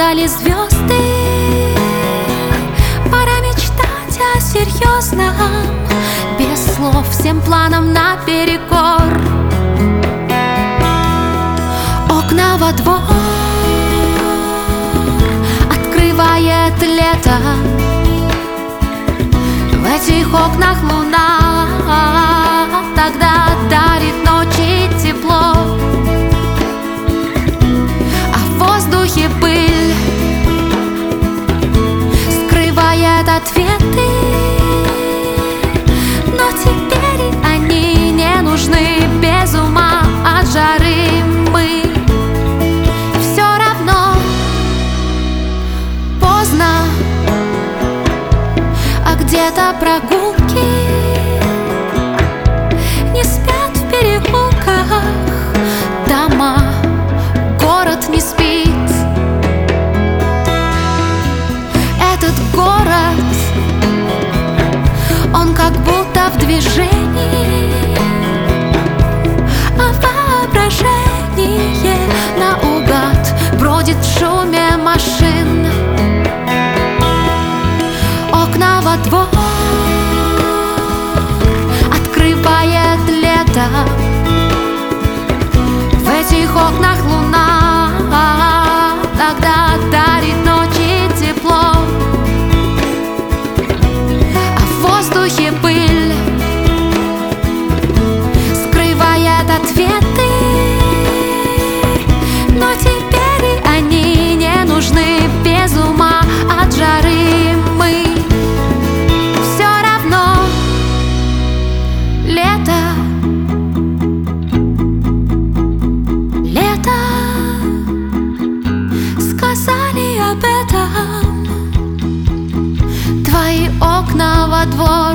падали звезды. Пора мечтать о серьезном, без слов, всем планам наперекор. Окна во двор открывает лето. В этих окнах луна тогда дарит ночи тепло, а в воздухе пыль скрывает ответы. Но теперь они не нужны, без ума от жары мы. Все равно поздно, а где-то прогулки не спят в переулках дома, город не спит. Этот город, он как будто в движении, а воображение наугад бродит в шуме машин. Окна во двор открывает лето. В этих окнах луна тогда дарит ночи тепло, а в воздухе пыль скрывает ответы. Но теперь они не нужны, без ума от жары мы. Все равно лето, лето, сказали об этом твои окна во двор.